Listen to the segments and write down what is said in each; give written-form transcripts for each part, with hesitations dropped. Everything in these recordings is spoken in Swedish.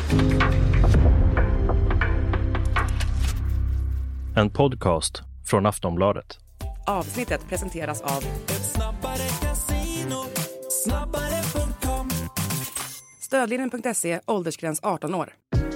En podcast från Aftonbladet. Avsnittet presenteras av snabbare.com. Stödlinjen.se, åldersgräns 18 år.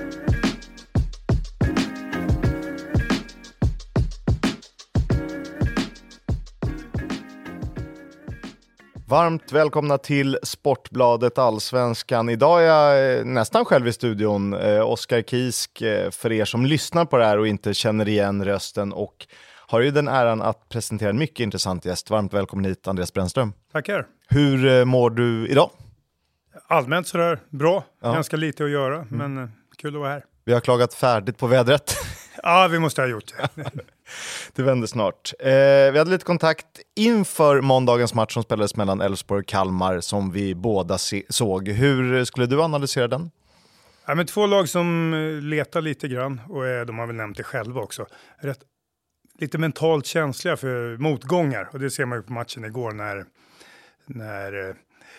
Varmt välkomna till Sportbladet Allsvenskan. Idag är jag nästan själv i studion. Oskar Kisk, för er som lyssnar på det här och inte känner igen rösten, och har ju den äran att presentera en mycket intressant gäst. Varmt välkommen hit, Andreas Brännström. Tackar. Hur mår du idag? Allmänt sådär bra. Ja. Ganska lite att göra, men kul att vara här. Vi har klagat färdigt på vädret. Ja, vi måste ha gjort det. Det vänder snart. Vi hade lite kontakt inför måndagens match som spelades mellan Elfsborg och Kalmar, som vi båda såg. Hur skulle du analysera den? Ja, men två lag som letar lite grann, och de har väl nämnt det själva också. Lite mentalt känsliga för motgångar, och det ser man ju på matchen igår när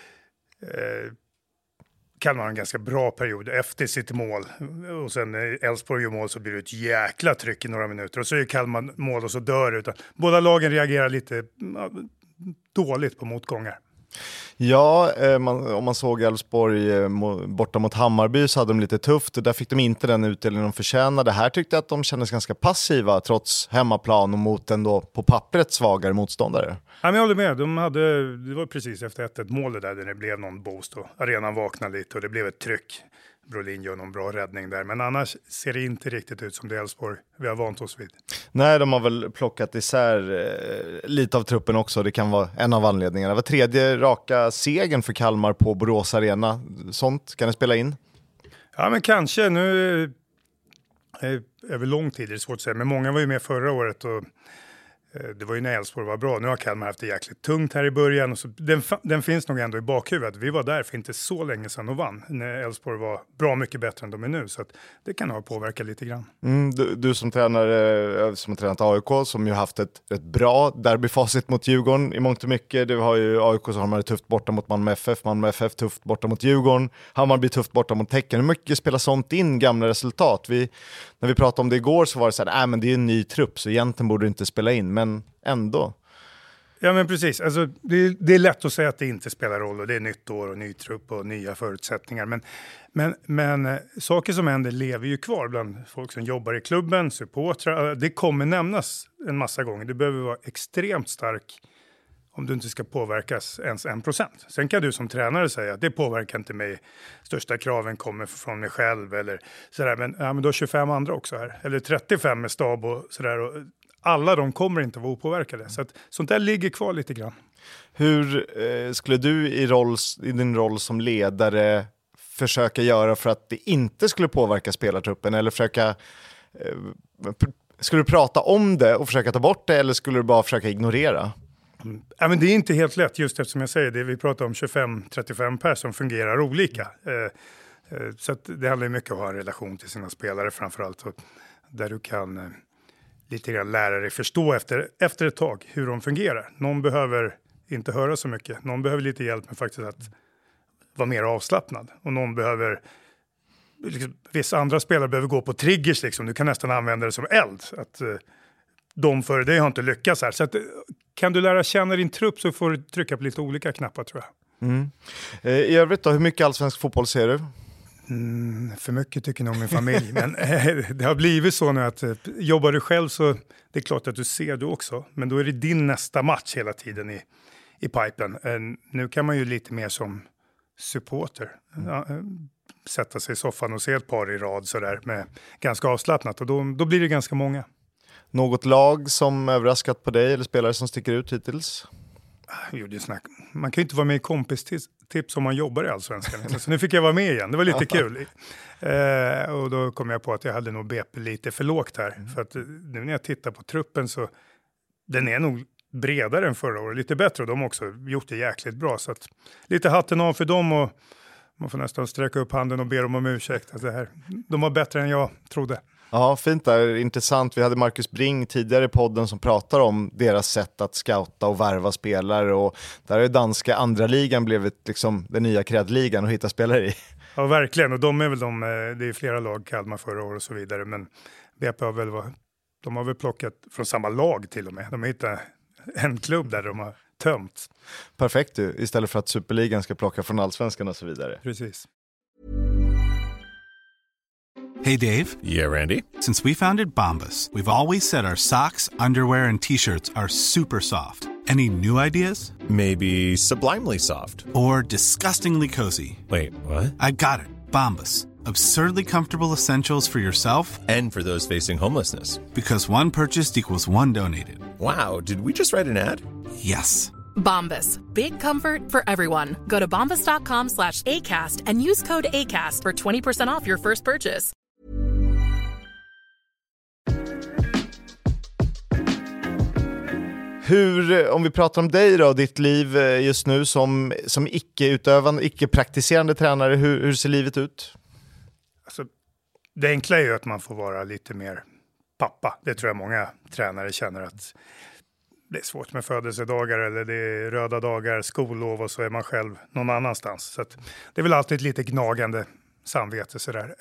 Kalmar har en ganska bra period efter sitt mål, och sen Elfsborg gör mål så blir det ett jäkla tryck i några minuter, och så är Kalmar mål och så dör det. Utan båda lagen reagerar lite dåligt på motgångar. Ja, om man såg Elfsborg borta mot Hammarby så hade de lite tufft, och där fick de inte den utdelning de förtjänade. Här tyckte jag att de kändes ganska passiva trots hemmaplan och mot en då på pappret svagare motståndare. Ja, men jag håller med. Det var precis efter 1-1 mål där det blev någon boost och arenan vaknade lite och det blev ett tryck. Brolin gör någon bra räddning där, men annars ser det inte riktigt ut som det Elfsborg vi har vant oss vid. Nej, de har väl plockat isär lite av truppen också. Det kan vara en av anledningarna. Det var tredje raka segern för Kalmar på Borås Arena. Sånt kan det spela in? Ja, men kanske. Nu över lång tid är det svårt att säga, men många var ju med förra året och det var ju när Elfsborg var bra. Nu har Kalmar haft det jäkligt tungt här i början. Och så den finns nog ändå i bakhuvudet. Vi var där för inte så länge sedan och vann. När Elfsborg var bra mycket bättre än de är nu. Så att det kan ha påverkat lite grann. Du som tränare, som har tränat AIK, som ju haft ett bra derbyfacit mot Djurgården i mångt och mycket. Du har ju AIK, så har man det tufft borta mot Malmö FF tufft borta mot Djurgården. Hammarby tufft borta mot Tecken. Hur mycket spelar sånt in, gamla resultat? När vi pratade om det igår så var det så här, men det är en ny trupp så egentligen borde det inte spela in, men ändå. Ja, men precis. Alltså, det är lätt att säga att det inte spelar roll, och det är nytt år och ny trupp och nya förutsättningar. Men saker som händer lever ju kvar bland folk som jobbar i klubben, supportrar. Det kommer nämnas en massa gånger. Du behöver vara extremt stark om du inte ska påverkas ens 1%. Sen kan du som tränare säga att det påverkar inte mig. Största kraven kommer från mig själv eller sådär. Men då 25 andra också här. Eller 35 med stab och sådär. Och alla de kommer inte vara opåverkade. Så att sånt där ligger kvar lite grann. Hur skulle du i din roll som ledare försöka göra för att det inte skulle påverka spelartruppen? Eller skulle du prata om det och försöka ta bort det, eller skulle du bara försöka ignorera? Ja, men det är inte helt lätt, just eftersom jag säger det. Vi pratar om 25-35 personer som fungerar olika. Så att det handlar mycket om att ha en relation till sina spelare framförallt. Där du kan lite grann lära dig förstå efter ett tag hur de fungerar. Någon behöver inte höra så mycket. Någon behöver lite hjälp med faktiskt att vara mer avslappnad. Och någon behöver, vissa andra spelare behöver gå på triggers liksom. Du kan nästan använda det som eld. Att de före dig har inte lyckats här. Så att, kan du lära känna din trupp så får du trycka på lite olika knappar, tror jag. I övrigt då, hur mycket allsvensk fotboll ser du? För mycket tycker nog min familj. Men det har blivit så nu att jobbar du själv så det är klart att du ser du också. Men då är det din nästa match hela tiden i pipen. Nu kan man ju lite mer som supporter sätta sig i soffan och se ett par i rad sådär med ganska avslappnat. Och då blir det ganska många. Något lag som överraskat på dig eller spelare som sticker ut hittills? Man kan ju inte vara med i kompistips om man jobbar i Allsvenskan. Så nu fick jag vara med igen. Det var lite kul. Och då kom jag på att jag hade nog BP lite för lågt här. För att nu när jag tittar på truppen så den är nog bredare än förra året. Lite bättre, och de har också gjort det jäkligt bra. Så att lite hatten av för dem, och man får nästan sträcka upp handen och be dem om ursäkt. Alltså de var bättre än jag trodde. Ja, fint där. Intressant. Vi hade Marcus Bring tidigare i podden som pratar om deras sätt att scouta och värva spelare. Och där är danska andra ligan blivit liksom den nya krädligan att hitta spelare i. Ja, verkligen. Och de är väl det är flera lag, Kalmar förra år och så vidare. Men BP har väl plockat från samma lag till och med. De är inte en klubb där de har tömt. Perfekt ju, istället för att Superligan ska plocka från allsvenskan och så vidare. Precis. Hey Dave. Yeah, Randy. Since we founded Bombas, we've always said our socks, underwear, and t-shirts are super soft. Any new ideas? Maybe sublimely soft. Or disgustingly cozy? Wait, what? I got it. Bombas. Absurdly comfortable essentials for yourself And for those facing homelessness. because one purchased equals one donated. Wow, did we just write an ad? Yes. Bombas. Big comfort for everyone. Go to bombas.com/ACAST and use code ACAST for 20% off your first purchase. Om vi pratar om dig då, ditt liv just nu som icke-utövande, icke-praktiserande tränare, hur ser livet ut? Alltså, det enkla är ju att man får vara lite mer pappa. Det tror jag många tränare känner, att det är svårt med födelsedagar eller det är röda dagar, skollov och så är man själv någon annanstans. Så att det är väl alltid ett lite gnagande samvete sådär.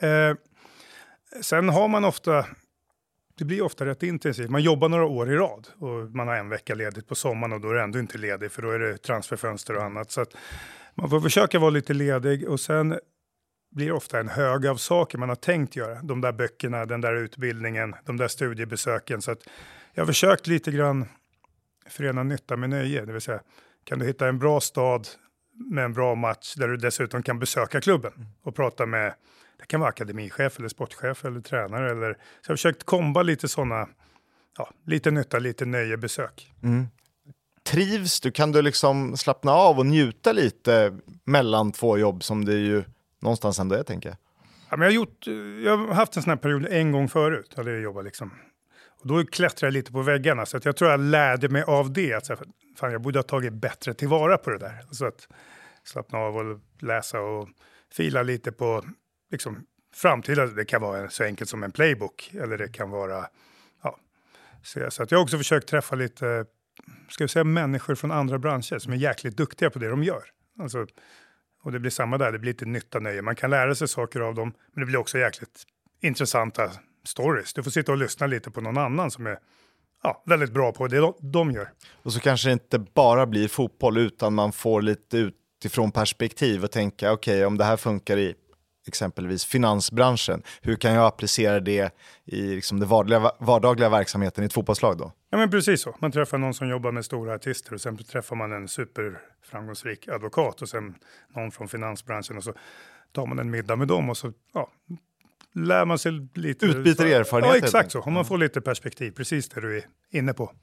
Sen har man det blir ofta rätt intensivt. Man jobbar några år i rad och man har en vecka ledigt på sommaren och då är det ändå inte ledig för då är det transferfönster och annat. Så att man får försöka vara lite ledig och sen blir det ofta en hög av saker man har tänkt göra. De där böckerna, den där utbildningen, de där studiebesöken. Så att jag har försökt lite grann förena nytta med nöje. Det vill säga, kan du hitta en bra stad med en bra match där du dessutom kan besöka klubben och prata med, det kan vara akademichef eller sportchef eller tränare. Så jag har försökt komba lite sådana, lite nytta, lite nöje besök. Mm. Trivs du? Kan du liksom slappna av och njuta lite mellan två jobb som det ju någonstans ändå är, tänker jag? Ja, men jag har haft en sån här period en gång förut. Jag jobbat liksom. Och då klättrade jag lite på väggarna. Så att jag tror jag lärde mig av det. Att jag borde ha tagit bättre tillvara på det där. Så att slappna av och läsa och fila lite på liksom, framtida. Det kan vara så enkelt som en playbook. Eller det kan vara... Så att jag har också försökt träffa lite, ska vi säga, människor från andra branscher som är jäkligt duktiga på det de gör. Alltså, och det blir samma där, det blir lite nytta nöje. Man kan lära sig saker av dem, men det blir också jäkligt intressanta stories. Du får sitta och lyssna lite på någon annan som är väldigt bra på det de gör. Och så kanske det inte bara blir fotboll utan man får lite utifrån perspektiv och tänka okej, om det här funkar i exempelvis finansbranschen, hur kan jag applicera det i liksom det vardagliga verksamheten i ett fotbollslag då? Ja, men precis så. Man träffar någon som jobbar med stora artister och sen träffar man en superframgångsrik advokat och sen någon från finansbranschen och så tar man en middag med dem och så lär man sig lite. Utbyter erfarenheter. Ja, exakt så. Om man får lite perspektiv, precis det du är inne på.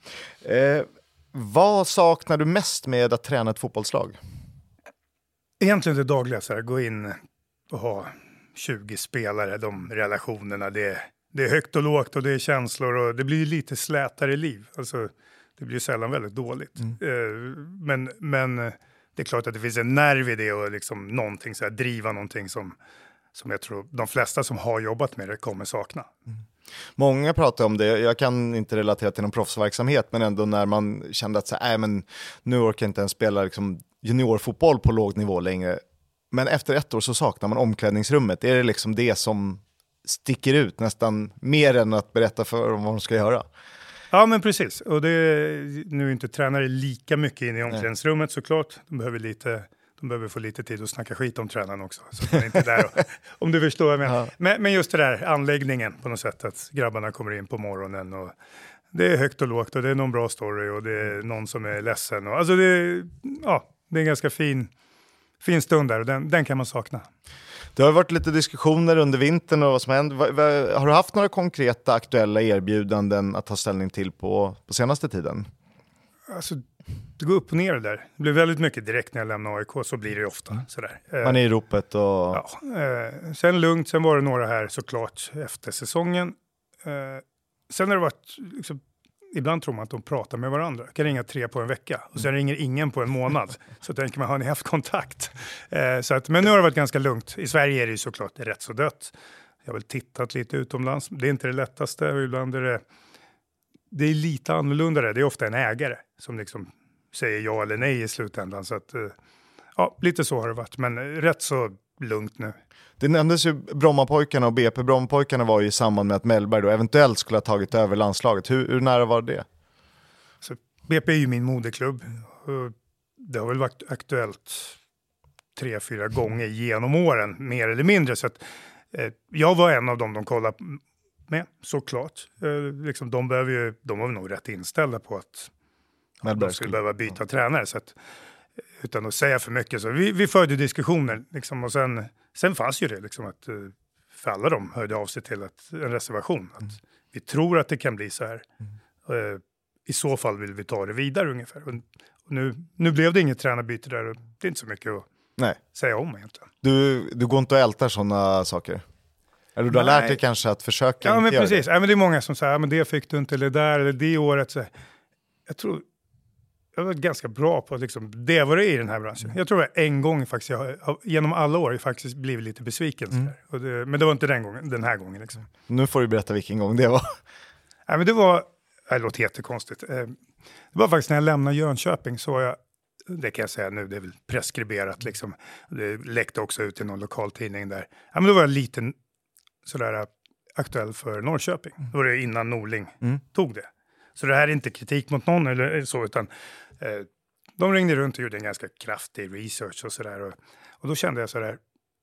Vad saknar du mest med att träna ett fotbollslag? Egentligen det dagliga, så här, gå in och ha 20 spelare, de relationerna, det är högt och lågt och det är känslor och det blir lite slätare liv. Alltså, det blir sällan väldigt dåligt. Men det är klart att det finns en nerv i det och liksom någonting så här, driva någonting som jag tror de flesta som har jobbat med det kommer sakna. Många pratar om det, jag kan inte relatera till någon proffsverksamhet, men ändå när man kände att så här, men nu orkar jag inte ens spela liksom juniorfotboll på låg nivå längre. Men efter ett år så saknar man omklädningsrummet. Är det liksom det som sticker ut nästan mer än att berätta för dem vad de ska göra? Ja, men precis. Och nu är inte tränare lika mycket in i omklädningsrummet såklart. De behöver få lite tid att snacka skit om tränaren också. Så man är inte där om du förstår vad jag menar. Ja. Men just det där, anläggningen på något sätt. Att grabbarna kommer in på morgonen och det är högt och lågt och det är någon bra story och det är någon som är ledsen. Och, alltså det är en ganska fin stund där och den kan man sakna. Det har varit lite diskussioner under vintern och vad som händer. Har du haft några konkreta aktuella erbjudanden att ta ställning till på senaste tiden? Alltså, det går upp och ner där. Det blir väldigt mycket direkt när jag lämnar AIK, så blir det ofta. Sådär. Man är i ropet och... Ja, sen lugnt, sen var det några här såklart efter säsongen. Sen har det varit... Liksom, ibland tror man att de pratar med varandra. Jag kan ringa 3 på en vecka och sen ringer ingen på en månad. Så tänker man, har ni haft kontakt? Men nu har det varit ganska lugnt. I Sverige är det ju såklart rätt så dött. Jag har väl tittat lite utomlands. Det är inte det lättaste. Och ibland är det är lite annorlunda. Det är ofta en ägare som liksom säger ja eller nej i slutändan. Så att, lite så har det varit. Men rätt så lugnt nu. Det nämndes ju Brommapojkarna och BP. Brommapojkarna var ju i samband med att Mellberg då eventuellt skulle ha tagit över landslaget. Hur nära var det? Så BP är ju min moderklubb. Det har väl varit aktuellt 3-4 gånger genom åren, mer eller mindre. Så att, jag var en av dem de kollade med, såklart. Liksom, de var nog rätt inställda på att de skulle behöva byta tränare. Så att, utan att säga för mycket. Så vi förde diskussioner. Liksom, och sen fanns ju det liksom, att för alla de hörde av sig till en reservation. Att vi tror att det kan bli så här. I så fall vill vi ta det vidare ungefär. Och nu blev det inget tränarbyte där. Och det är inte så mycket att säga om egentligen. Du går inte och ältar sådana saker? Eller du har lärt dig kanske att försöka inte men göra precis. Det. Men det är många som säger men det fick du inte, eller där, eller det året. Så jag tror jag var ganska bra på att liksom, det var det i den här branschen. Jag tror att en gång faktiskt, genom alla år faktiskt blivit lite besviken. Men det var inte den här gången. Liksom. Nu får du berätta vilken gång det var. Men det låter jättekonstigt. Det var faktiskt när jag lämnade Jönköping så var jag, det kan jag säga nu, det är väl preskriberat liksom. Det läckte också ut i någon lokaltidning där. Men då var jag lite sådär aktuell för Norrköping. Då var det innan Norling tog det. Så det här är inte kritik mot någon eller så, utan de ringde runt och gjorde en ganska kraftig research och sådär. Och då kände jag sådär,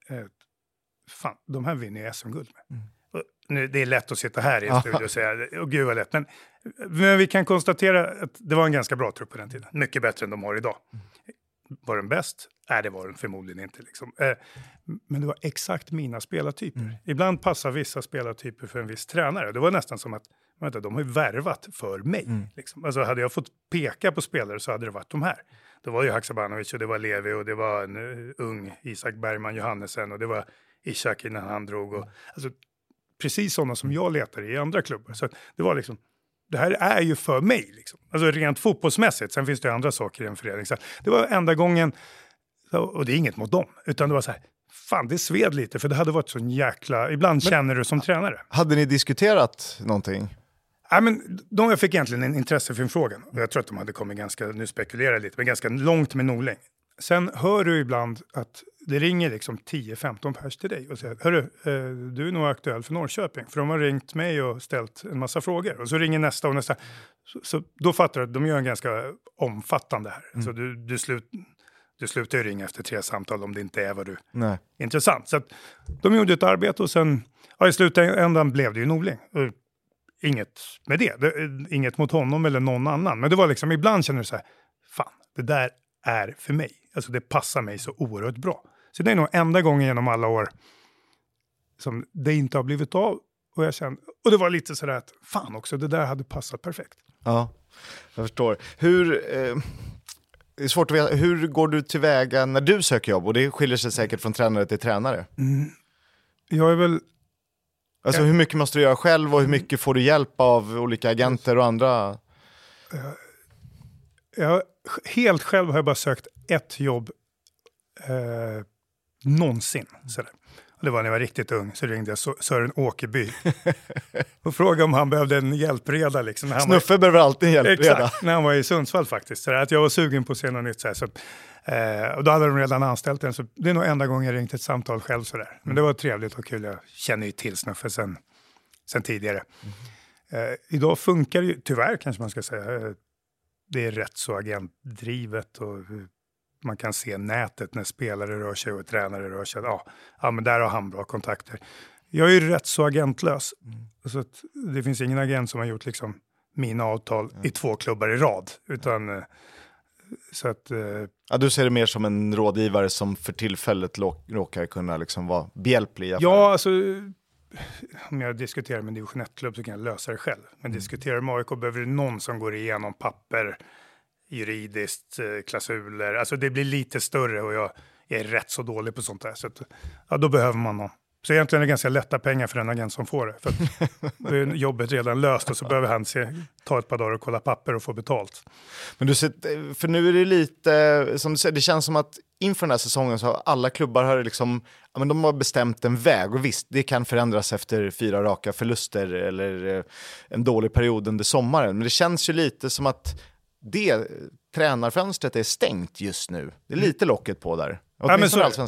fan, de här vinner ju SM-guld med. Nu, det är lätt att sitta här i en studio och säga, gud vad lätt. Men vi kan konstatera att det var en ganska bra trupp på den tiden. Mycket bättre än de har idag. Var den bäst? Det var den förmodligen inte. Liksom. Men det var exakt mina spelartyper. Ibland passar vissa spelartyper för en viss tränare. Det var nästan som att de har ju värvat för mig. Liksom. Alltså hade jag fått peka på spelare så hade det varit de här. Det var ju Haksabanovic och det var Levi och det var en ung Isak Bergman Johannesen och det var Ishak innan han drog. Och, alltså, precis sådana som jag letar i andra klubbar. Så det var liksom, det här är ju för mig liksom. Alltså rent fotbollsmässigt. Sen finns det andra saker i en förening. Så det var enda gången, och det är inget mot dem, utan det var så här, fan det sved lite för det hade varit sån jäkla, ibland känner du som tränare. Hade ni diskuterat någonting? Men jag fick egentligen en intresse för en frågan. Och jag tror att de hade kommit ganska, nu spekulerar lite, men ganska långt med Norling. Sen hör du ibland att det ringer liksom 10-15 pers till dig och säger, hörru, du är nog aktuell för Norrköping. För de har ringt mig och ställt en massa frågor. Och så ringer nästa och nästa. Så då fattar du att de gör en ganska omfattande här. Så du slutar ju ringa efter 3 samtal om det inte är vad du är intressant. Så att de gjorde ett arbete och sen i slutändan blev det ju Norling. Inget med det. Inget mot honom eller någon annan. Men det var liksom, ibland känner du så här, fan, det där är för mig. Alltså det passar mig så oerhört bra. Så det är nog enda gången genom alla år som det inte har blivit av. Och jag kände, och det var lite sådär att fan också, det där hade passat perfekt. Ja, jag förstår. Det är svårt att veta, hur går du tillväga när du söker jobb? Och det skiljer sig säkert från tränare till tränare. Jag är väl... Alltså hur mycket måste du göra själv och hur mycket får du hjälp av olika agenter och andra? Helt själv har jag bara sökt ett jobb någonsin. Sådär. Det var när jag var riktigt ung, så ringde jag Sören Åkerby och frågade om han behövde en hjälpreda. Liksom. Snuffe behöver alltid en hjälpreda. Exakt, när han var i Sundsvall faktiskt. Så att jag var sugen på att se något nytt. Så och då hade de redan anställt en. Så det är nog enda gången jag ringt ett samtal själv. Sådär. Men det var trevligt och kul. Jag känner ju till Snuffe sen tidigare. Idag funkar det ju, tyvärr kanske man ska säga, det är rätt så agentdrivet och man kan se nätet när spelare rör sig och tränare rör sig. Ja, men där har han bra kontakter. Jag är ju rätt så agentlös. Så att det finns ingen agent som har gjort liksom mina avtal i 2 klubbar i rad. Utan så att... du ser det mer som en rådgivare som för tillfället råkar kunna liksom vara behjälplig. Ja, alltså... Om jag diskuterar med en division 1-klubb så kan jag lösa det själv. Men diskuterar med AIK behöver det någon som går igenom papper, juridiskt, klausuler. Alltså det blir lite större och jag är rätt så dålig på sånt där. Så att, då behöver man någon. Så egentligen är det ganska lätta pengar för den agent som får det. För att då är jobbet redan löst och så behöver han ta ett par dagar och kolla papper och få betalt. Men för nu är det lite, som du säger, det känns som att inför den här säsongen så har alla klubbar har liksom, men de har bestämt en väg. Och visst, det kan förändras efter 4 raka förluster eller en dålig period under sommaren. Men det känns ju lite som att tränarfönstret är stängt just nu. Det är lite locket på där. Ja, men så Allsvenskan.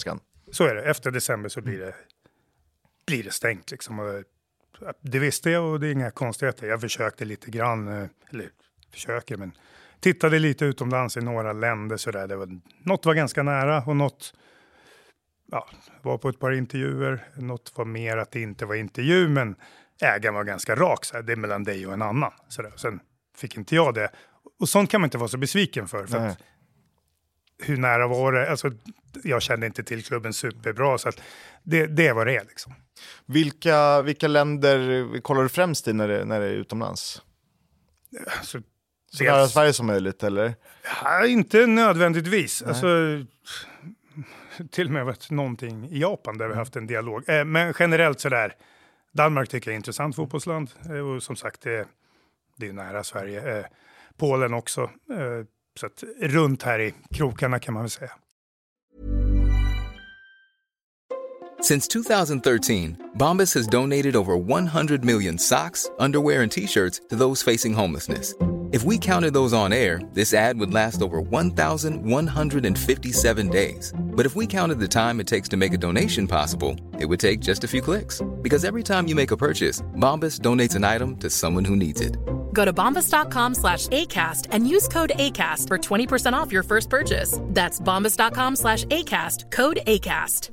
Så är det. Efter december så blir det stängt liksom. Och det visste jag och det är inga konstigheter. Jag försökte lite grann, men tittade lite utomlands i några länder sådär. Något var ganska nära och något var på ett par intervjuer. Något var mer att det inte var intervju, men ägaren var ganska rak. Så här, det är mellan dig och en annan. Sådär. Sen fick inte jag det. Och sånt kan man inte vara så besviken för att, hur nära var det? Alltså, jag kände inte till klubben superbra, så att det var det liksom. Vilka länder kollar du främst i när det är utomlands? Alltså, så nära Sverige som möjligt, eller? Ja, inte nödvändigtvis. Alltså, till och med varit någonting i Japan där vi haft en dialog. Men generellt sådär, Danmark tycker jag är intressant fotbollsland. Och som sagt, det är nära Sverige. Polen också. Så att runt här i krokarna kan man väl säga. Since 2013, Bombas has donated over 100 million socks, underwear, and T-shirts to those facing homelessness. If we counted those on air, this ad would last over 1,157 days. But if we counted the time it takes to make a donation possible, it would take just a few clicks. Because every time you make a purchase, Bombas donates an item to someone who needs it. Go to bombas.com/ACAST and use code ACAST for 20% off your first purchase. That's bombas.com/ACAST, code ACAST.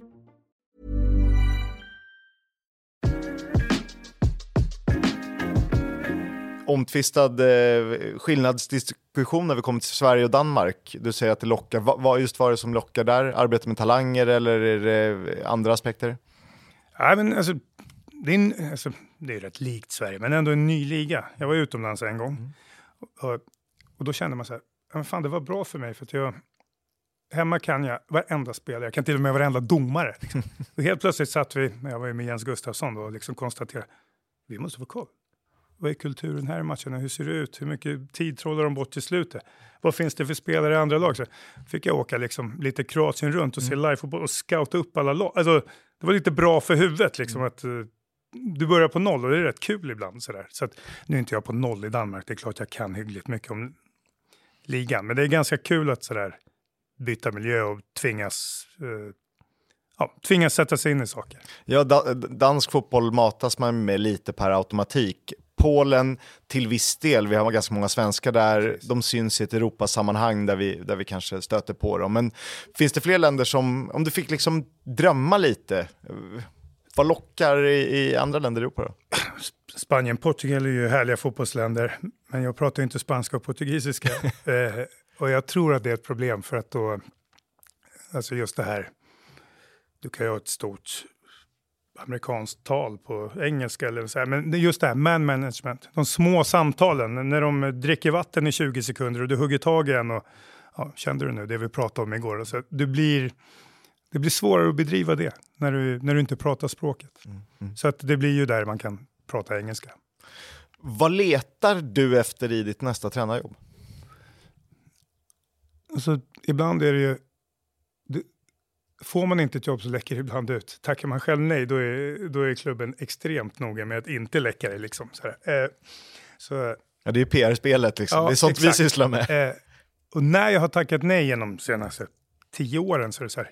Omtvistad skillnadsdiskussion när vi kommer till Sverige och Danmark. Du säger att det lockar. Vad är det som lockar där? Arbete med talanger eller är det andra aspekter? Ja, men alltså, det är rätt likt Sverige, men ändå en ny liga. Jag var utomlands en gång. Och då kände man så här, men fan, det var bra för mig för att hemma kan jag varenda spelare. Jag kan till och med varenda domare. Liksom. Och helt plötsligt satt vi, när jag var med Jens Gustafsson då, och liksom konstaterade, vi måste få koll. Vad är kulturen här i matcherna? Hur ser det ut? Hur mycket tid trollar de bort till slutet? Vad finns det för spelare i andra lag? Så fick jag åka liksom lite Kroatien runt och se live-fotboll och scouta upp alla lag. Alltså, det var lite bra för huvudet liksom att du börjar på noll och det är rätt kul ibland. Sådär. Så att, nu är inte jag på noll i Danmark. Det är klart jag kan hyggligt mycket om ligan. Men det är ganska kul att sådär byta miljö och tvingas sätta sig in i saker. Ja, dansk fotboll matas man med lite per automatik. Polen till viss del, vi har ganska många svenskar där. Precis. De syns i ett Europasammanhang där vi kanske stöter på dem. Men finns det fler länder som, om du fick liksom drömma lite, vad lockar i andra länder i Europa då? Spanien, Portugal är ju härliga fotbollsländer. Men jag pratar inte spanska och portugisiska. Och jag tror att det är ett problem för att då, alltså just det här, du kan ju ha ett stort amerikanskt tal på engelska eller så här, men just det här man management, de små samtalen när de dricker vatten i 20 sekunder och du hugger tag i en och kände du nu det vi pratade om igår, så det blir svårare att bedriva det när du inte pratar språket. Så att det blir ju där man kan prata engelska. Vad letar du efter i ditt nästa tränarjobb? Alltså ibland är det ju får man inte ett jobb så läcker det ibland ut. Tackar man själv nej, då är klubben extremt noga med att inte läcka det. Liksom, så, ja, det är PR-spelet. Liksom. Ja, det är sånt exakt. Vi sysslar med. Och när jag har tackat nej genom de senaste 10 åren så är det så här.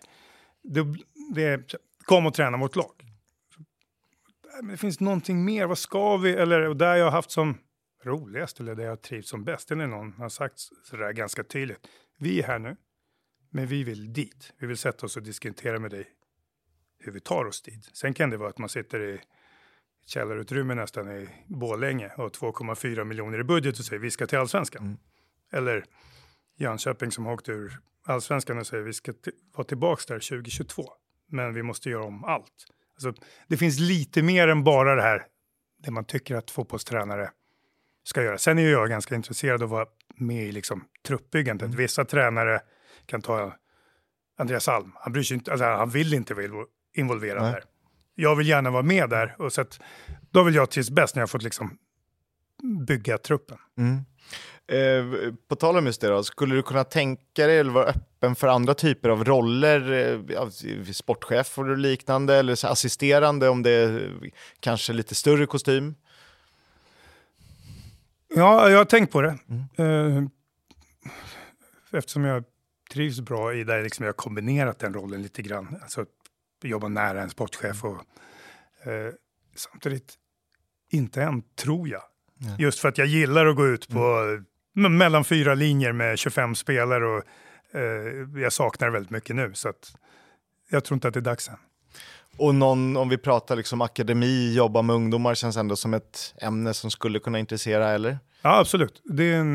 Kom och träna mot lag. Men det finns någonting mer. Vad ska vi? Och där jag har haft som roligast eller där jag trivs som bäst. Eller någon har sagt så där ganska tydligt. Vi är här nu. Men vi vill dit. Vi vill sätta oss och diskutera med dig hur vi tar oss dit. Sen kan det vara att man sitter i källarutrymme nästan i Borlänge och 2,4 miljoner i budget och säger vi ska till Allsvenskan. Eller Jönköping som har åkt ur Allsvenskan och säger vi ska vara tillbaka där 2022. Men vi måste göra om allt. Alltså, det finns lite mer än bara det här det man tycker att fotbollstränare ska göra. Sen är jag ganska intresserad av att vara med i liksom, truppbyggandet. Vissa tränare kan ta Andreas Alm. Han bryr sig inte, alltså, han vill inte vara involverad där. Jag vill gärna vara med där. Och så att, då vill jag tills bäst när jag fått liksom bygga truppen. På tal om just det då, skulle du kunna tänka dig eller vara öppen för andra typer av roller, sportchef och liknande eller så assisterande om det är kanske lite större kostym? Ja, jag har tänkt på det. Eftersom jag trivs bra i där liksom jag har kombinerat den rollen lite grann. Alltså jobba nära en sportchef och samtidigt inte än, tror jag. Just för att jag gillar att gå ut på mellan 4 linjer med 25 spelare och jag saknar väldigt mycket nu, så att jag tror inte att det är dags än. Och om vi pratar liksom akademi, jobba med ungdomar, känns ändå som ett ämne som skulle kunna intressera, eller? Ja, absolut. Det är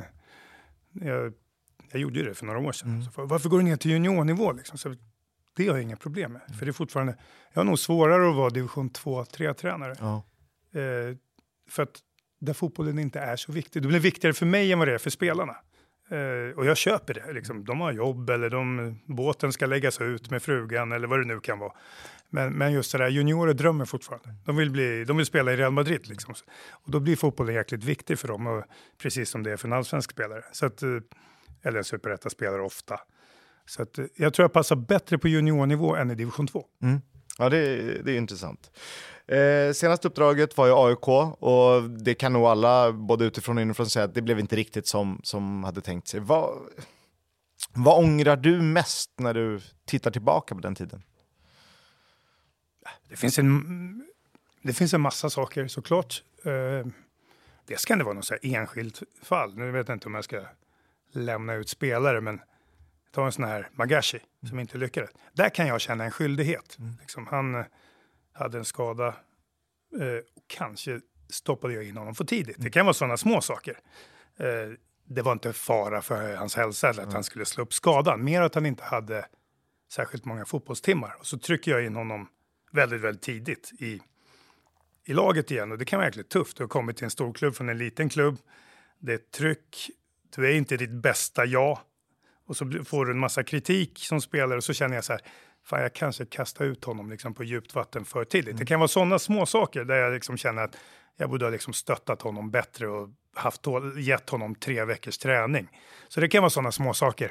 jag gjorde ju det för några år sedan. Så varför går du ner till juniornivå liksom? Så det har jag inga problem med. För det är fortfarande, jag har nog svårare att vara division 2-3-tränare. Ja. För att där fotbollen inte är så viktig. Det blir viktigare för mig än vad det är för spelarna. Och jag köper det. Liksom. De har jobb eller båten ska läggas ut med frugan eller vad det nu kan vara. Men just det där, juniorer drömmer fortfarande. De vill spela i Real Madrid. Liksom. Och då blir fotbollen jäkligt viktig för dem. Och precis som det är för en allsvensk spelare. Så att, eller en superetta-spelare ofta. Så att, jag tror jag passar bättre på juniornivå än i division 2. Ja, det är intressant. Senaste uppdraget var ju AIK och det kan nog alla, både utifrån och inifrån, säga att det blev inte riktigt som hade tänkt sig. Vad ångrar du mest när du tittar tillbaka på den tiden? Det finns en massa saker såklart. Det ska inte vara något så här enskilt fall. Nu vet jag inte om jag ska lämna ut spelare, men ta en sån här Magashi som inte lyckades. Där kan jag känna en skyldighet. Liksom, han hade en skada och kanske stoppade jag in honom för tidigt. Det kan vara sådana små saker. Det var inte fara för hans hälsa eller att han skulle slå upp skadan. Mer att han inte hade särskilt många fotbollstimmar. Och så trycker jag in honom väldigt, väldigt tidigt i laget igen. Och det kan vara jäkligt tufft. Du har kommit till en stor klubb från en liten klubb. Det är tryck. Du är inte ditt bästa jag. Och så får du en massa kritik som spelare och så känner jag så här, fan jag kanske kastar ut honom liksom på djupt vatten för tidigt. Det kan vara sådana små saker där jag liksom känner att jag borde ha liksom stöttat honom bättre och gett honom 3 veckors träning. Så det kan vara sådana små saker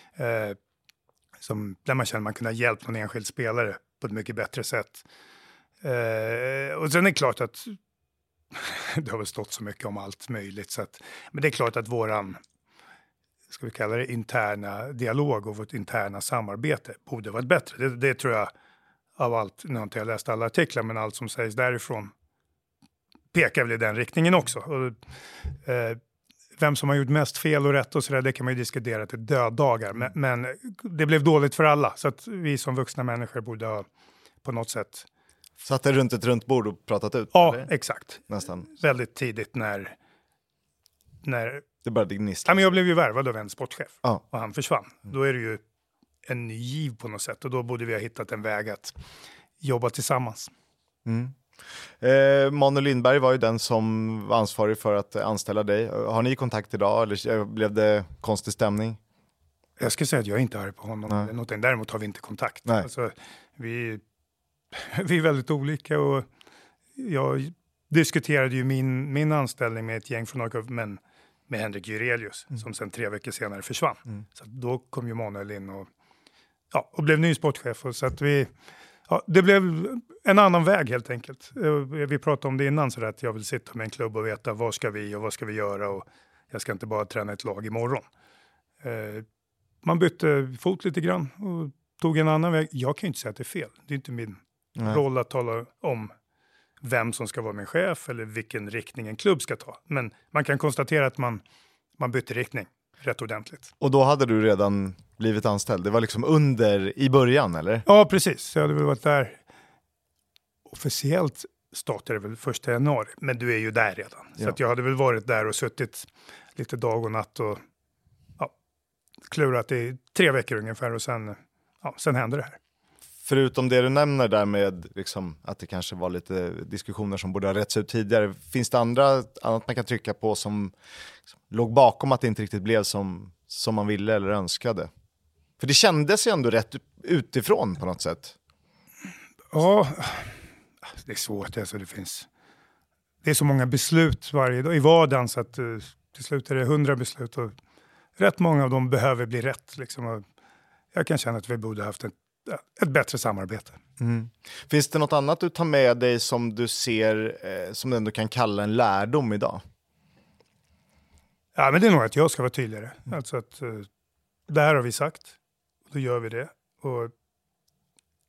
som där man känner att man kunde ha hjälpt någon enskild spelare på ett mycket bättre sätt. Och sen är det klart att det har väl stått så mycket om allt möjligt. Så att, men det är klart att våran, ska vi kalla det, interna dialog och vårt interna samarbete borde varit bättre. Det tror jag av allt, nu har inte jag läst alla artiklar, men allt som sägs därifrån pekar väl i den riktningen också. Och, vem som har gjort mest fel och rätt och sådär, det kan man ju diskutera till döddagar. Men det blev dåligt för alla, så att vi som vuxna människor borde ha på något sätt... Satt det runt ett runt bord och pratat ut? Ja, eller? exakt. Nästan. Väldigt tidigt när det började gnissla. Ja, men jag blev ju värvad av en sportchef och han försvann. Då är det ju en ny giv på något sätt och då borde vi ha hittat en väg att jobba tillsammans. Manuel Lindberg var ju den som var ansvarig för att anställa dig. Har ni kontakt idag eller blev det konstig stämning? Jag ska säga att jag är inte arg på honom eller någonting. Däremot har vi inte kontakt. Alltså, vi är väldigt olika och jag diskuterade ju min anställning med ett gäng från AIK, men med Henrik Jurelius som sen 3 veckor senare försvann. Så då kom ju Manuel in och blev ny sportchef. Och så att det blev en annan väg helt enkelt. Vi pratade om det innan så att jag vill sitta med en klubb och veta vad ska vi göra och jag ska inte bara träna ett lag imorgon. Man bytte fot lite grann och tog en annan väg. Jag kan ju inte säga att det är fel. Det är inte min roll att tala om vem som ska vara min chef eller vilken riktning en klubb ska ta. Men man kan konstatera att man bytte riktning rätt ordentligt. Och då hade du redan blivit anställd? Det var liksom i början, eller? Ja, precis. Jag hade väl varit där. Officiellt startade det väl 1 januari. Men du är ju där redan. Så att jag hade väl varit där och suttit lite dag och natt och klurat i 3 veckor ungefär. Och sen hände det här. Förutom det du nämner där med liksom, att det kanske var lite diskussioner som borde ha rätts ut tidigare. Finns det annat man kan trycka på som låg bakom att det inte riktigt blev som man ville eller önskade? För det kändes ju ändå rätt utifrån på något sätt. Ja, det är svårt. Alltså det är så många beslut varje dag i vardagen så att till slut är det 100 beslut och rätt många av dem behöver bli rätt. Liksom. Och jag kan känna att vi borde haft ett bättre samarbete. Finns det något annat du tar med dig som du ser som du ändå kan kalla en lärdom idag? Ja, men det är nog att jag ska vara tydligare. Alltså att det här har vi sagt. Då gör vi det. Och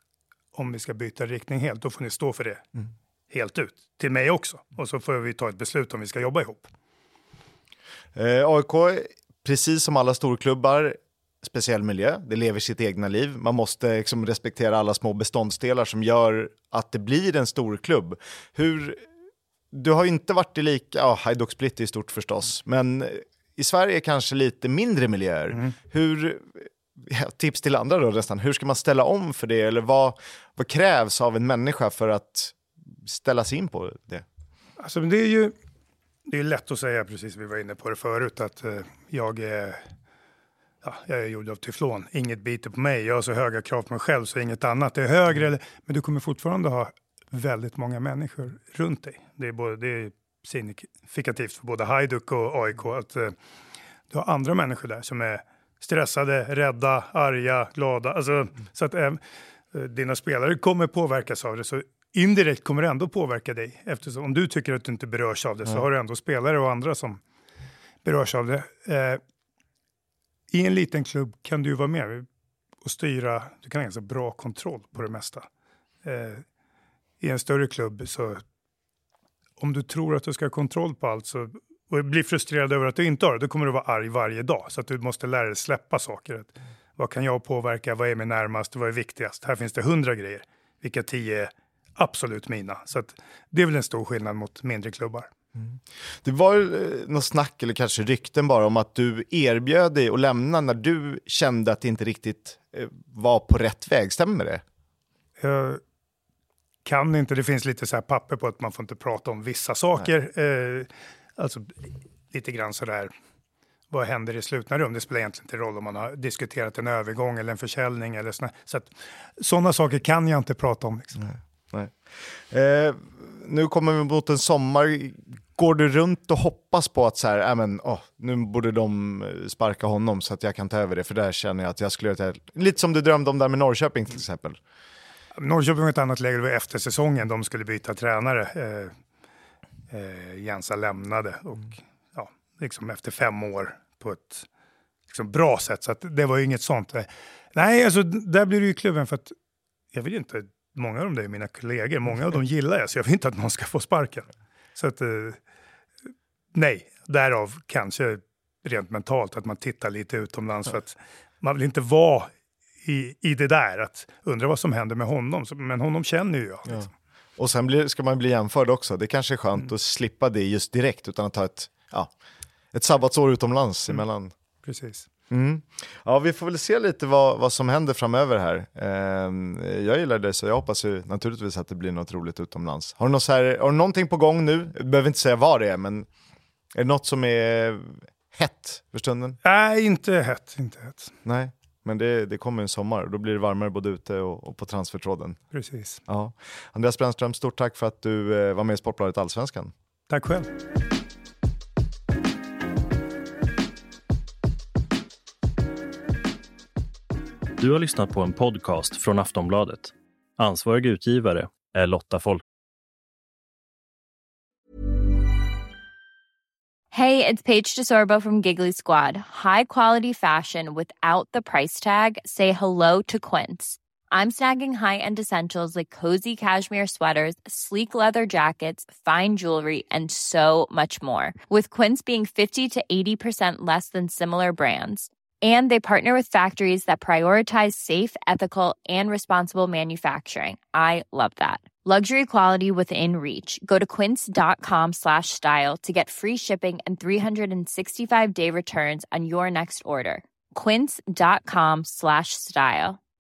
om vi ska byta riktning helt, då får ni stå för det helt ut. Till mig också. Och så får vi ta ett beslut om vi ska jobba ihop. AIK, precis som alla storklubbar, speciell miljö. Det lever sitt egna liv. Man måste liksom respektera alla små beståndsdelar som gör att det blir en stor klubb. Du har ju inte varit i lika... Hajduk Split är stort förstås. Men i Sverige kanske lite mindre miljöer. Tips till andra då nästan. Hur ska man ställa om för det? Eller vad krävs av en människa för att ställa sig in på det? Alltså, det är lätt att säga, precis som vi var inne på det förut, att jag är gjord av teflon. Inget biter på mig. Jag har så höga krav på mig själv så inget annat är högre. Men du kommer fortfarande ha väldigt många människor runt dig. Det är signifikativt för både Hajduk och AIK att du har andra människor där som är stressade, rädda, arga, glada. Alltså, så att dina spelare kommer påverkas av det. Så indirekt kommer det ändå påverka dig. Eftersom om du tycker att du inte berörs av det så har du ändå spelare och andra som berörs av det. I en liten klubb kan du vara med och styra. Du kan ha ganska bra kontroll på det mesta. I en större klubb så om du tror att du ska ha kontroll på allt och blir frustrerad över att du inte har det, då kommer du vara arg varje dag. Så att du måste lära dig släppa saker. Vad kan jag påverka? Vad är mig närmast? Vad är viktigast? Här finns det 100 grejer. Vilka 10 är absolut mina? Så att det är väl en stor skillnad mot mindre klubbar. Det var något snack eller kanske rykten bara om att du erbjöd dig att lämna när du kände att det inte riktigt var på rätt väg. Stämmer det? Jag kan inte. Det finns lite så här papper på att man får inte prata om vissa saker. Alltså lite grann sådär. Vad händer i slutna rum? Det spelar egentligen inte roll om man har diskuterat en övergång eller en försäljning. Eller sådana saker kan jag inte prata om. Liksom. Nej. Nu kommer vi mot en sommar. Går du runt och hoppas på att så här, nu borde de sparka honom så att jag kan ta över det? För där känner jag att jag skulle göra lite som du drömde om där med Norrköping till exempel. Norrköping var ett annat läge efter säsongen. De skulle byta tränare. Jensa lämnade och liksom efter 5 år på ett liksom bra sätt. Så att det var ju inget sånt. Nej, alltså där blir det ju klubben för att jag vill inte, många av dem är mina kollegor, många av dem gillar jag så jag vill inte att någon ska få sparken. Så att nej, därav kanske rent mentalt att man tittar lite utomlands för att man vill inte vara i det där att undra vad som händer med honom. Men honom känner ju jag. Liksom. Och sen ska man bli jämförd också. Det kanske är skönt att slippa det just direkt utan att ta ett sabbatsår utomlands emellan. Precis. Ja, vi får väl se lite vad som händer framöver här. Jag gillar det så jag hoppas ju naturligtvis att det blir något roligt utomlands. Har du någonting på gång nu? Jag behöver inte säga vad det är, men är det något som är hett för stunden? Nej, inte hett. Nej. Men det kommer en sommar och då blir det varmare både ute och på transfertråden. Precis. Ja. Andreas Brännström, stort tack för att du var med i Sportbladet Allsvenskan. Tack själv. Du har lyssnat på en podcast från Aftonbladet. Ansvarig utgivare är Lotta Folk. Hey, it's Paige DeSorbo from Giggly Squad. High quality fashion without the price tag. Say hello to Quince. I'm snagging high-end essentials like cozy cashmere sweaters, sleek leather jackets, fine jewelry, and so much more. With Quince being 50 to 80% less than similar brands. And they partner with factories that prioritize safe, ethical, and responsible manufacturing. I love that. Luxury quality within reach. Go to quince.com/style to get free shipping and 365-day returns on your next order. Quince.com/style.